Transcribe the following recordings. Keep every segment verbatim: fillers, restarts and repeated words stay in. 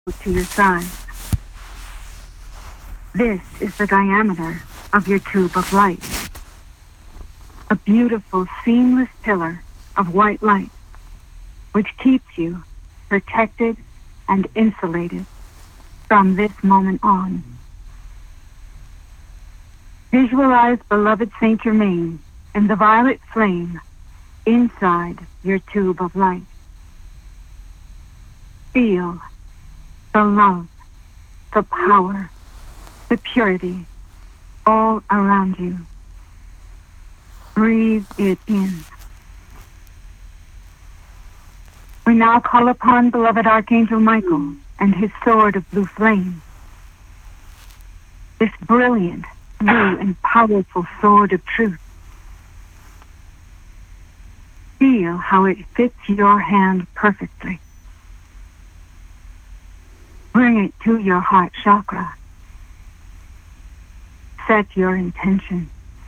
to your side. This is the diameter of your tube of light, a beautiful, seamless pillar of white light, which keeps you protected and insulated from this moment on. Visualize beloved Saint Germain in the violet flame inside your tube of light. Feel the love, the power, the purity all around you. Breathe it in. We now call upon beloved Archangel Michael and his sword of blue flame. This brilliant, blue and powerful sword of truth. Feel how it fits your hand perfectly. Bring it to your heart chakra. Set your intention.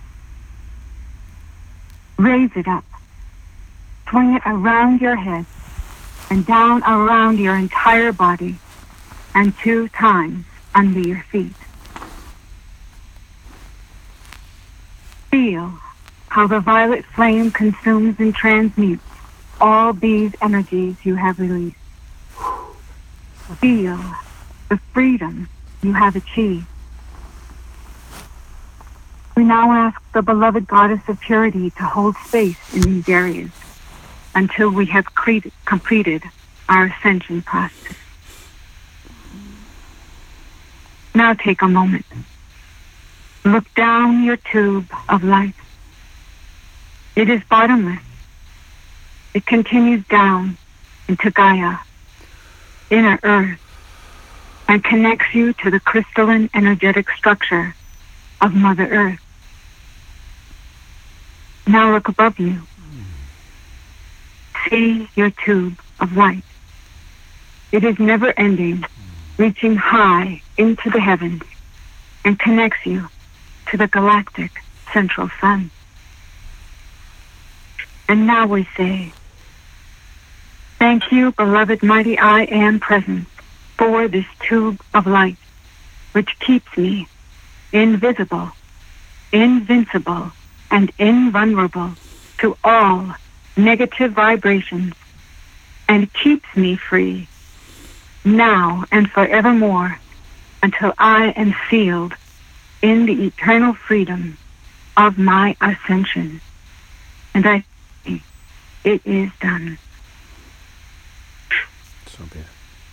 Raise it up. Swing it around your head and down around your entire body and two times under your feet. Feel how the violet flame consumes and transmutes all these energies you have released. Feel the freedom you have achieved. We now ask the beloved Goddess of Purity to hold space in these areas until we have cre- completed our ascension process. Now take a moment. Look down your tube of light. It is bottomless. It continues down into Gaia, inner earth, and connects you to the crystalline energetic structure of Mother Earth. Now look above you. See your tube of light. It is never ending, reaching high into the heavens and connects you to the galactic central sun. And now we say, thank you, beloved mighty I Am presence, for this tube of light, which keeps me invisible, invincible, and invulnerable to all negative vibrations, and keeps me free now and forevermore until I am sealed in the eternal freedom of my ascension. And I say, it is done. So be it.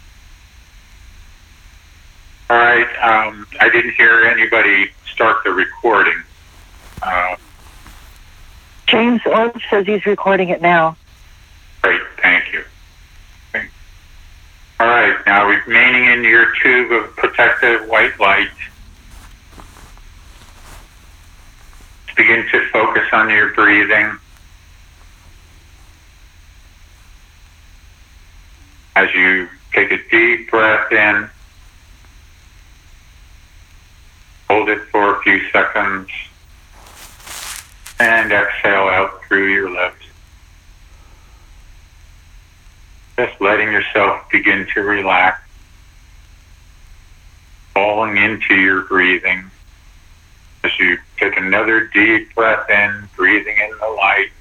All right. Um, I didn't hear anybody start the recording. Uh, James Orange says he's recording it now. great. Thank you. Okay. All right. Now, remaining in your tube of protective white light, begin to focus on your breathing. As you take a deep breath in, hold it for a few seconds, and exhale out through your lips. Just letting yourself begin to relax, falling into your breathing. As you take another deep breath in, breathing in the light,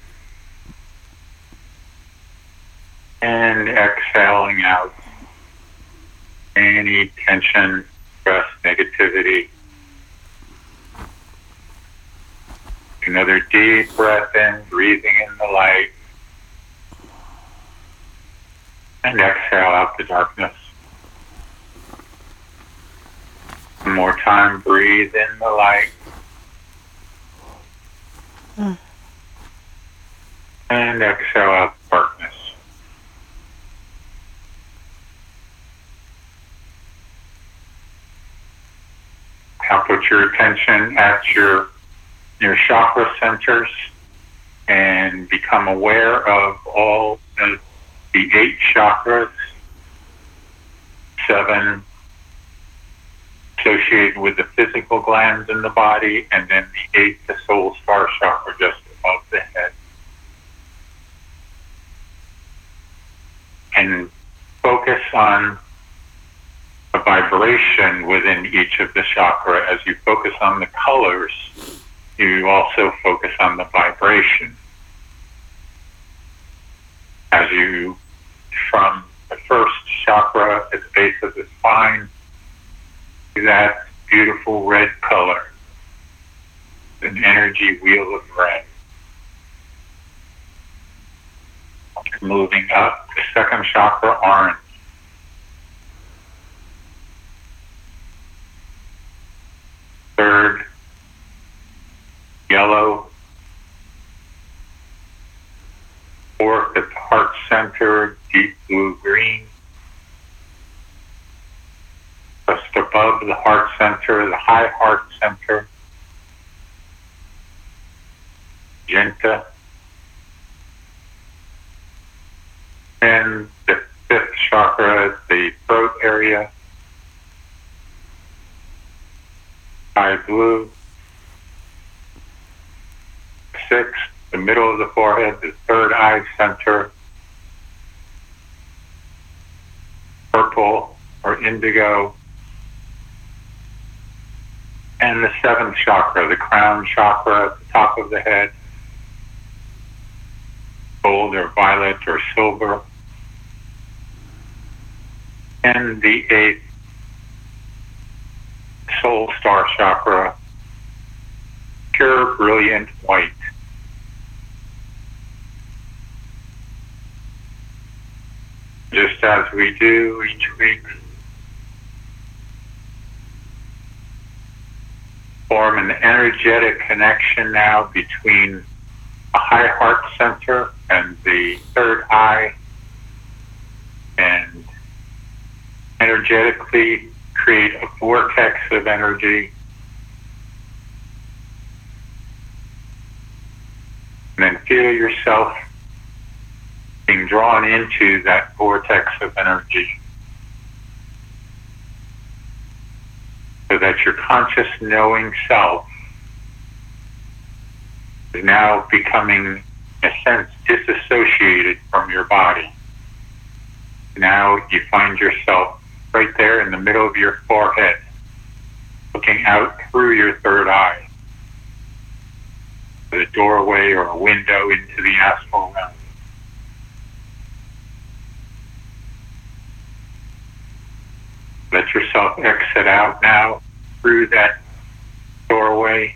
and exhaling out any tension, stress, negativity. Another deep breath in, breathing in the light, and exhale out the darkness. One more time, breathe in the light, Mm. and exhale out the darkness. Now put your attention at your your chakra centers and become aware of all the, the eight chakras, seven associated with the physical glands in the body, and then the eighth, the soul star chakra just above the head. And focus on vibration within each of the chakra. As you focus on the colors, you also focus on the vibration. As you, from the first chakra at the base of the spine, to that beautiful red color, an energy wheel of red. Moving up, the second chakra, orange. Third, yellow. Fourth, at the heart center, deep blue-green. Just above the heart center, the high heart center, magenta. And the fifth chakra, the throat area, sky blue. Sixth, the middle of the forehead, the third eye center, purple or indigo. And the seventh chakra, the crown chakra at the top of the head, gold or violet or silver. And the eighth, soul star chakra, pure brilliant white. Just as we do each week, form an energetic connection now between the high heart center and the third eye, and energetically create a vortex of energy. And then feel yourself being drawn into that vortex of energy, so that your conscious knowing self is now becoming, in a sense, disassociated from your body. Now you find yourself right there in the middle of your forehead, looking out through your third eye, the doorway or a window into the astral realm. Let yourself exit out now through that doorway.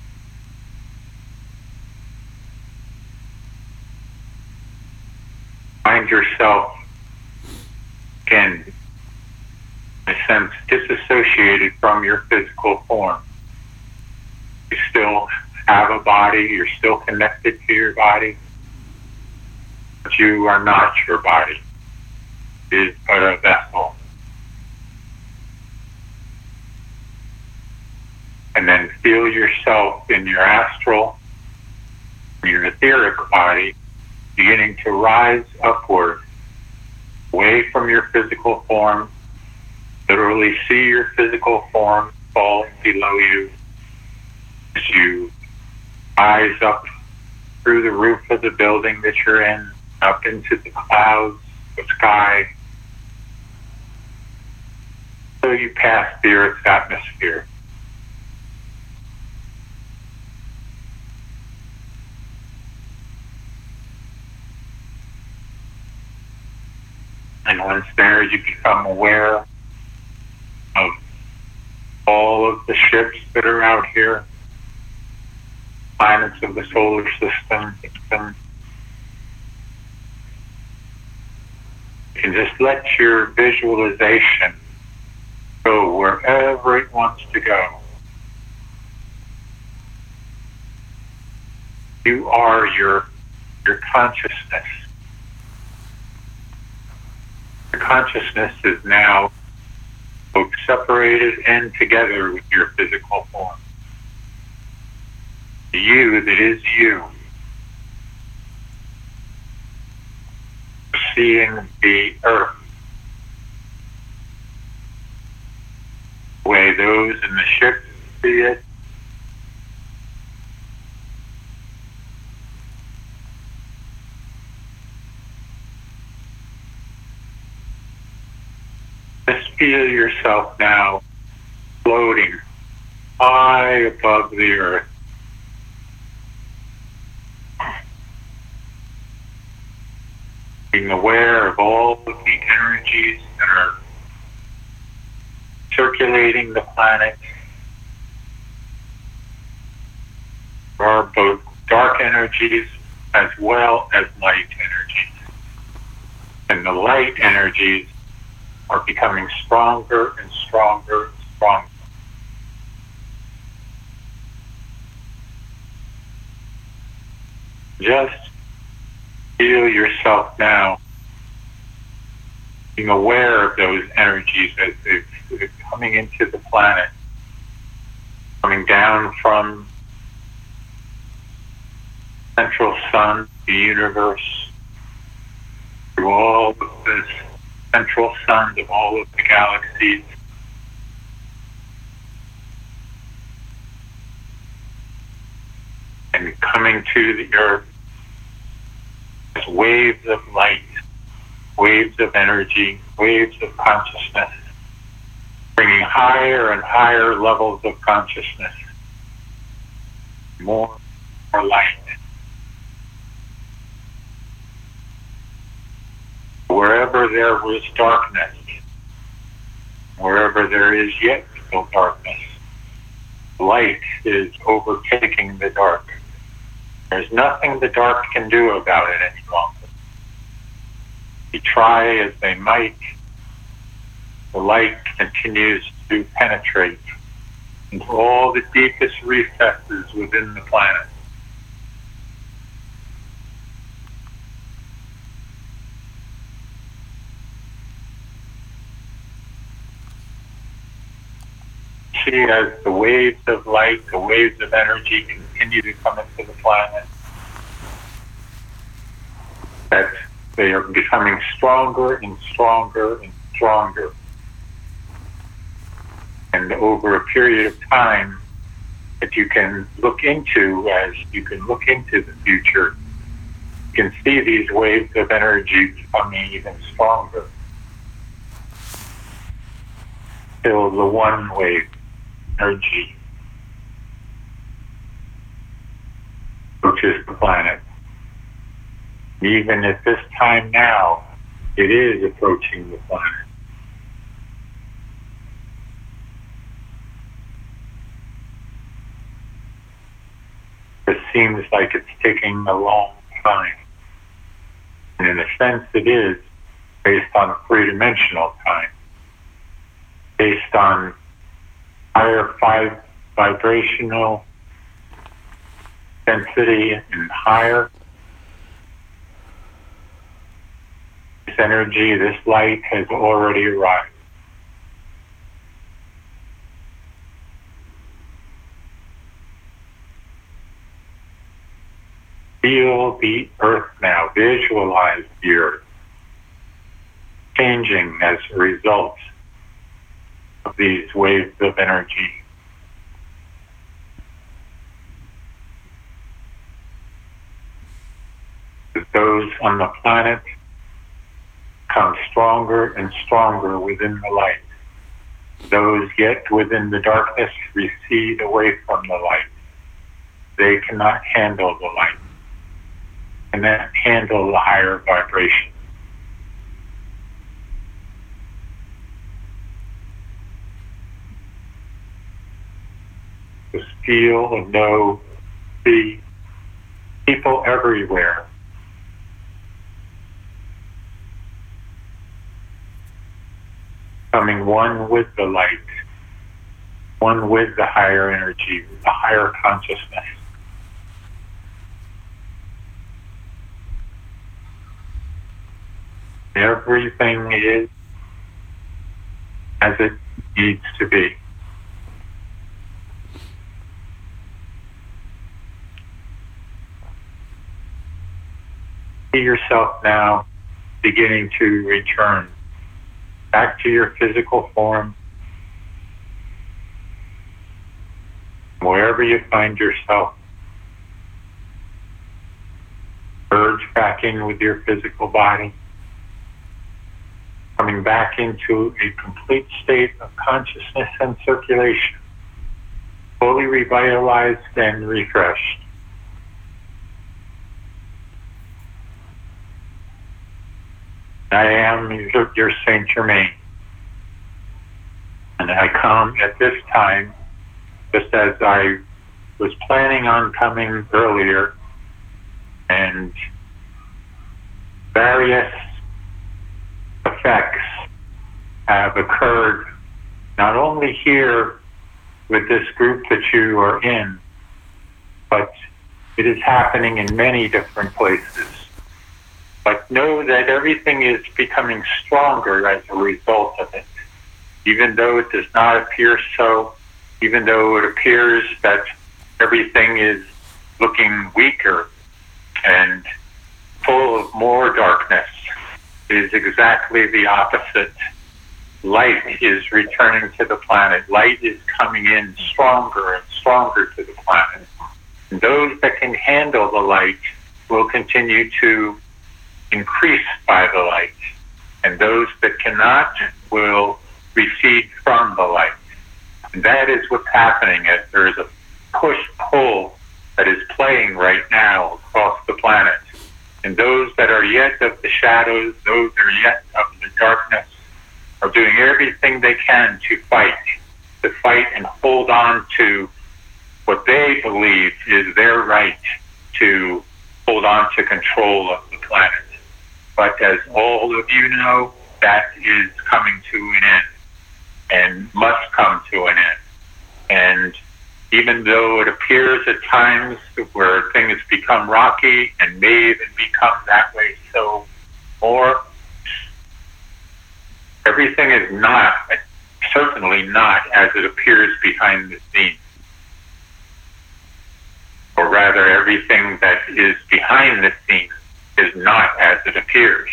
Find yourself, again, in a sense, disassociated from your physical form. You still have a body, you're still connected to your body, but you are not your body. It is but a vessel. And then feel yourself in your astral, your etheric body, beginning to rise upward, away from your physical form. Literally see your physical form falling below you as you rise up through the roof of the building that you're in, up into the clouds, the sky, so you pass the Earth's atmosphere. And once there, you become aware of all of the ships that are out here, planets of the solar system. You can just let your visualization go wherever it wants to go. You are your, your consciousness. Your consciousness is now both separated and together with your physical form. The you that is you, seeing the earth the way those in the ship see it, Just feel yourself now floating high above the earth. Being aware of all of the energies that are circulating the planet. There are both dark energies as well as light energies. And the light energies are becoming stronger and stronger and stronger. Just feel yourself now being aware of those energies as they're coming into the planet, coming down from central sun, the universe, through all of this central suns of all of the galaxies, and coming to the earth as waves of light, waves of energy, waves of consciousness, bringing higher and higher levels of consciousness, more and more light. Wherever there was darkness, wherever there is yet still darkness, light is overtaking the dark. There's nothing the dark can do about it any longer. They try as they might, the light continues to penetrate into all the deepest recesses within the planet. See as the waves of light, the waves of energy continue to come into the planet, that they are becoming stronger and stronger and stronger. And over a period of time that you can look into, as you can look into the future, you can see these waves of energy becoming even stronger. Till the one wave energy approaches the planet. Even at this time now, it is approaching the planet. It seems like it's taking a long time. And in a sense it is, based on three-dimensional time, based on higher five vibrational density and higher. This energy, this light has already arrived. Feel the earth now, visualize the earth changing as a result of these waves of energy. Those on the planet come stronger and stronger within the light. Those yet within the darkness recede away from the light. They cannot handle the light, cannot handle the higher vibration. Just feel and know, see people everywhere becoming one with the light, one with the higher energy, the higher consciousness. Everything is as it needs to be. See yourself now beginning to return back to your physical form, wherever you find yourself. Merge back in with your physical body. coming back into a complete state of consciousness and circulation, fully revitalized and refreshed. I am your, your Saint Germain. And I come at this time, just as I was planning on coming earlier, and various effects have occurred not only here with this group that you are in, but it is happening in many different places. But know that everything is becoming stronger as a result of it. Even though it does not appear so, even though it appears that everything is looking weaker and full of more darkness, it is exactly the opposite. Light is returning to the planet. Light is coming in stronger and stronger to the planet. And those that can handle the light will continue to increase by the light. And those that cannot will recede from the light. And that is what's happening. As there is a push-pull that is playing right now across the planet. And those that are yet of the shadows, those that are yet of the darkness, are doing everything they can to fight, to fight and hold on to what they believe is their right to hold on to control of the planet. But as all of you know, that is coming to an end and must come to an end. And even though it appears at times where things become rocky and may even become that way so more, everything is not, certainly not as it appears behind the scenes. Or rather, everything that is behind the scenes is not as it appears.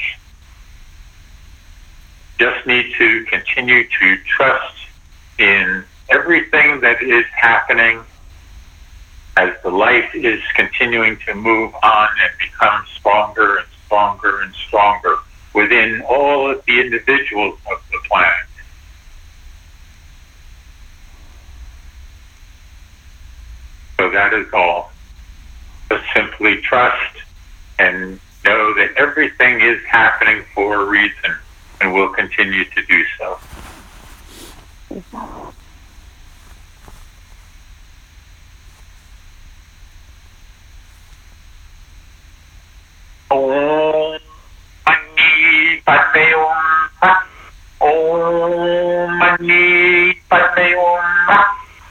Just need to continue to trust in everything that is happening as the light is continuing to move on and become stronger and stronger and stronger within all of the individuals of the planet. So that is all. Just simply trust and know that everything is happening for a reason and will continue to do so. Om Mani Padme Hum Pat. Om Mani Padme Hum Pat.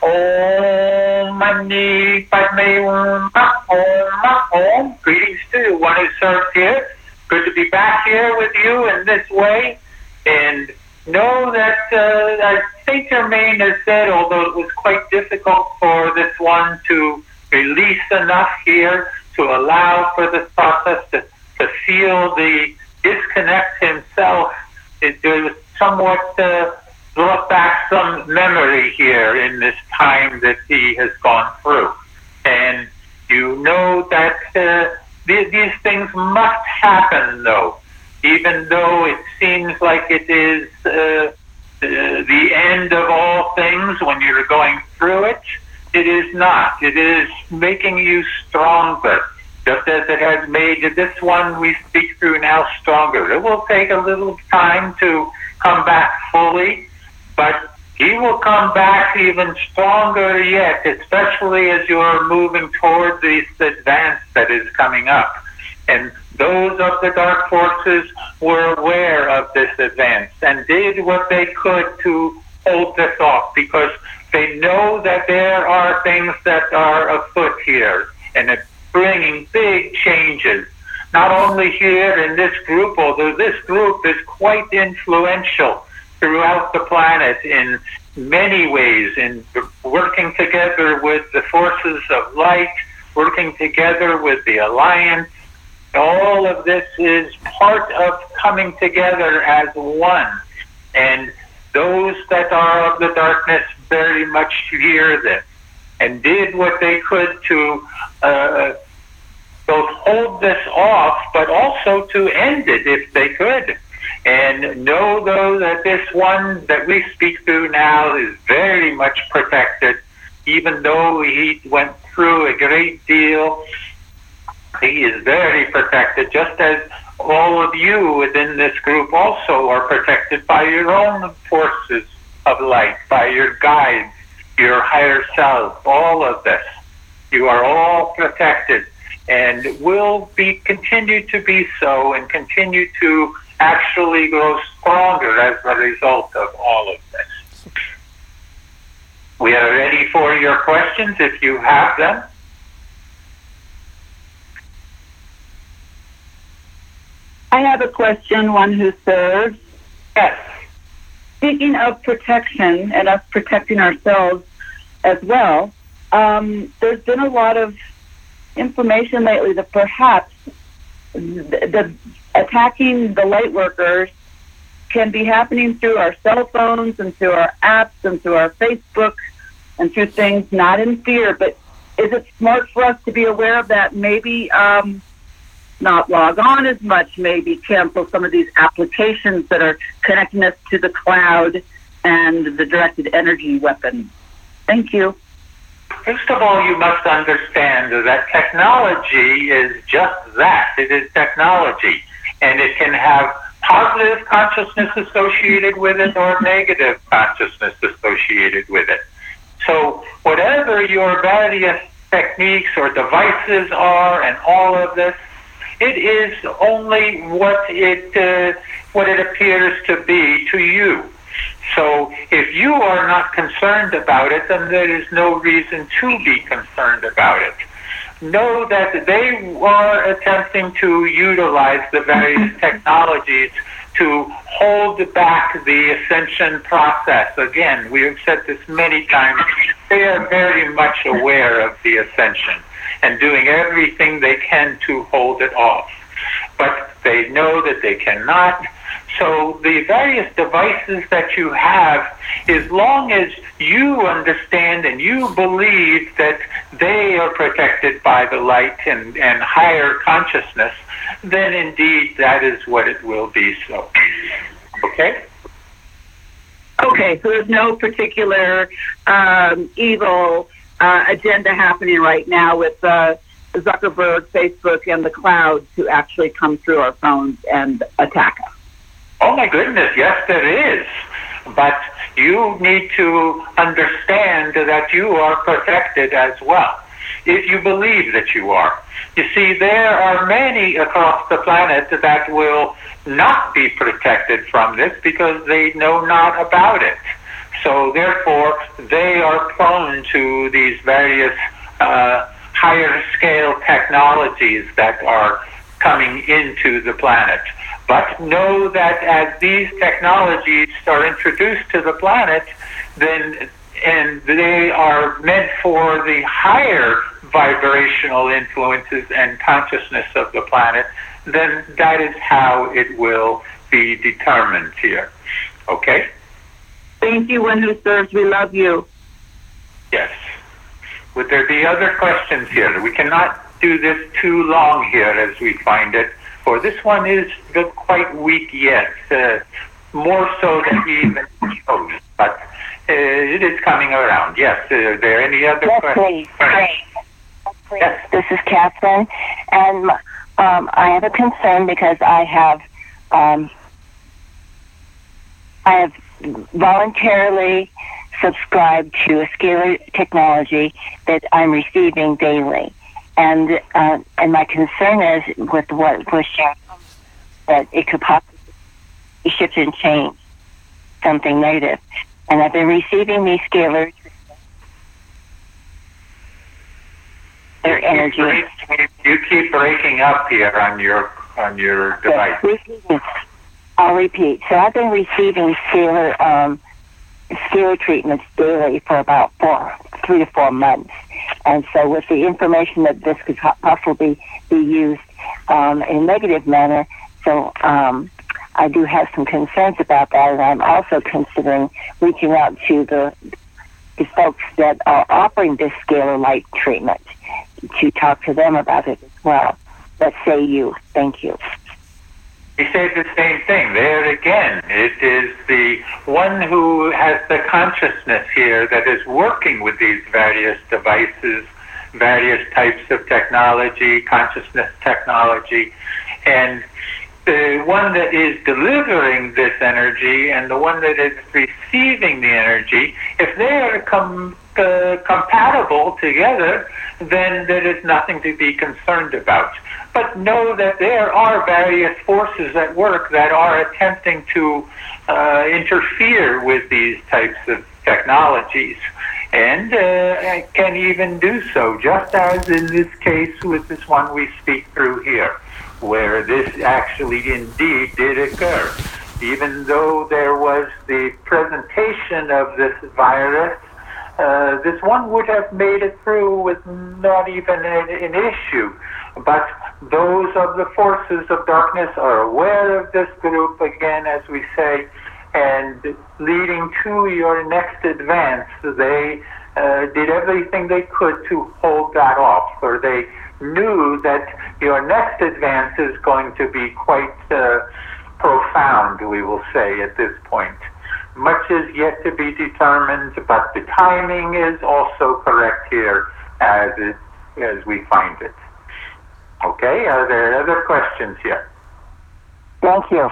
Om Mani Padme Hum Pat. Om Om. Greetings to one who serves here. Good to be back here with you in this way. And know that, uh, as Saint Germain has said, although it was quite difficult for this one to release enough here to allow for this process to, to feel the disconnect himself, it was somewhat uh, brought back some memory here in this time that he has gone through. And you know that uh, th- these things must happen, though, even though it seems like it is uh, the end of all things when you're going through it. It is not. It is making you stronger, just as it has made this one we speak through now stronger. It will take a little time to come back fully, but he will come back even stronger yet, especially as you're moving toward this advance that is coming up. And those of the dark forces were aware of this advance and did what they could to hold this off, because they know that there are things that are afoot here and it's bringing big changes, not only here in this group, although this group is quite influential throughout the planet in many ways, in working together with the forces of light, working together with the Alliance. All of this is part of coming together as one. And those that are of the darkness very much hear this and did what they could to uh, both hold this off, but also to end it if they could. And know, though, that this one that we speak through now is very much protected, even though he went through a great deal. He is very protected, just as all of you within this group also are protected by your own forces of light, by your guides, your higher self, all of this. You are all protected and will be continue to be so and continue to actually grow stronger as a result of all of this. We are ready for your questions if you have them. I have a question, one who serves. Yes. Speaking of protection and us protecting ourselves as well, um, there's been a lot of information lately that perhaps the, the attacking the light workers can be happening through our cell phones and through our apps and through our Facebook and through things not in fear, but is it smart for us to be aware of that? Maybe um, not log on as much, maybe cancel some of these applications that are connecting us to the cloud and the directed energy weapon. Thank you. First of all, you must understand that technology is just that. It is technology, and it can have positive consciousness associated with it or negative consciousness associated with it. So whatever your various techniques or devices are and all of this, it is only what it uh, what it appears to be to you. So if you are not concerned about it, then there is no reason to be concerned about it. Know that they are attempting to utilize the various technologies to hold back the ascension process. Again, we have said this many times, they are very much aware of the ascension and doing everything they can to hold it off. But they know that they cannot. So the various devices that you have, as long as you understand and you believe that they are protected by the light and, and higher consciousness, then indeed that is what it will be so. Okay? Okay, so there's no particular um, evil uh, agenda happening right now with uh, Zuckerberg, Facebook, and the cloud to actually come through our phones and attack us. Oh my goodness, yes there is. But you need to understand that you are protected as well, if you believe that you are. You see, there are many across the planet that will not be protected from this because they know not about it. So therefore, they are prone to these various uh, higher scale technologies that are coming into the planet. But know that as these technologies are introduced to the planet, then and they are meant for the higher vibrational influences and consciousness of the planet, then that is how it will be determined here. Okay? Thank you, one who serves. We love you. Yes. Would there be other questions here? We cannot do this too long here as we find it, for this one is quite weak yet, uh, more so than he even chose, but uh, it is coming around. Yes, uh, are there any other yes, questions? Please. Please. Yes. This is Catherine, and um, I have a concern because I have um, I have voluntarily subscribed to a scalar technology that I'm receiving daily. And uh, and my concern is with what was shared that it could possibly shift and change something negative. And I've been receiving these scalars, their you energy. Keep breaking, you keep breaking up here on your on your device. I'll repeat. So I've been receiving scalar um, scalar treatments daily for about four, three to four months. And so with the information that this could possibly be used um, in a negative manner, so um, I do have some concerns about that, and I'm also considering reaching out to the, the folks that are offering this scalar light treatment to talk to them about it as well. Let's say you. Thank you. we say the same thing. There again, it is the one who has the consciousness here that is working with these various devices, various types of technology, consciousness technology, and the one that is delivering this energy and the one that is receiving the energy, if they are com- uh, compatible together, then there is nothing to be concerned about. But know that there are various forces at work that are attempting to uh, interfere with these types of technologies, and uh, can even do so, just as in this case with this one we speak through here, where this actually indeed did occur. Even though there was the presentation of this virus, uh, this one would have made it through with not even an, an issue. But those of the forces of darkness are aware of this group, again, as we say, and leading to your next advance, they uh, did everything they could to hold that off, or they knew that your next advance is going to be quite uh, profound, we will say, at this point. Much is yet to be determined, but the timing is also correct here as it, as we find it. Okay, are there other questions here? Thank you.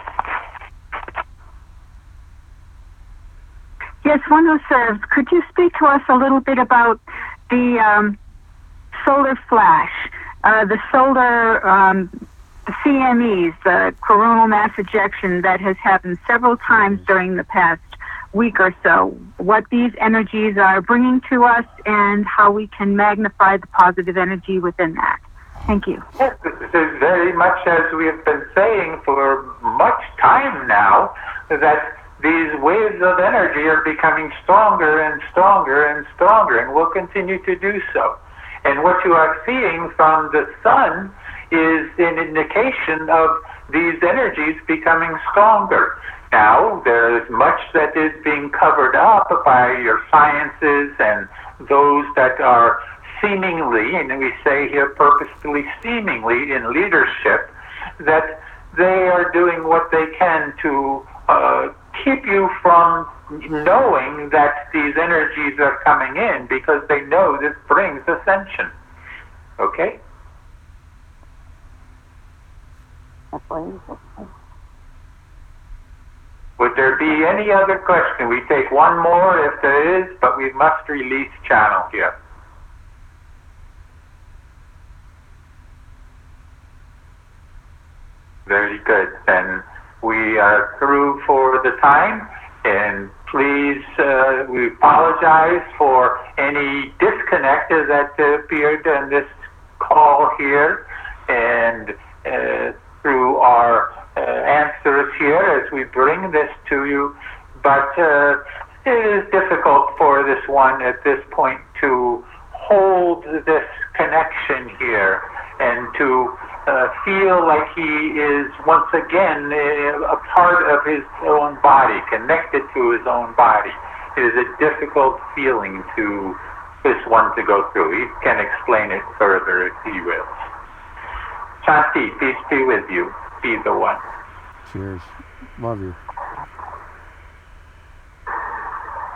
Yes, one who serves. Could you speak to us a little bit about the um, solar flash, uh, the solar um, the C M Es, the coronal mass ejection that has happened several times during the past week or so, what these energies are bringing to us and how we can magnify the positive energy within that? Thank you. Yes, this is very much as we have been saying for much time now, that these waves of energy are becoming stronger and stronger and stronger, and will continue to do so. And what you are seeing from the sun is an indication of these energies becoming stronger. Now, there is much that is being covered up by your sciences and those that are seemingly, and we say here purposefully seemingly, in leadership, that they are doing what they can to uh, keep you from knowing that these energies are coming in, because they know this brings ascension. Okay? Would there be any other question? We take one more if there is, but we must release channel here. Very good. Then we are through for the time, and please, uh, we apologize for any disconnect that appeared in this call here, and uh, through our uh, answers here as we bring this to you. But uh, it is difficult for this one at this point to hold this connection here and to uh, feel like he is once again a part of his own body, connected to his own body. It is a difficult feeling to this one to go through. He can explain it further if he will. Shanti, peace be with you. Be the one. Cheers. Love you.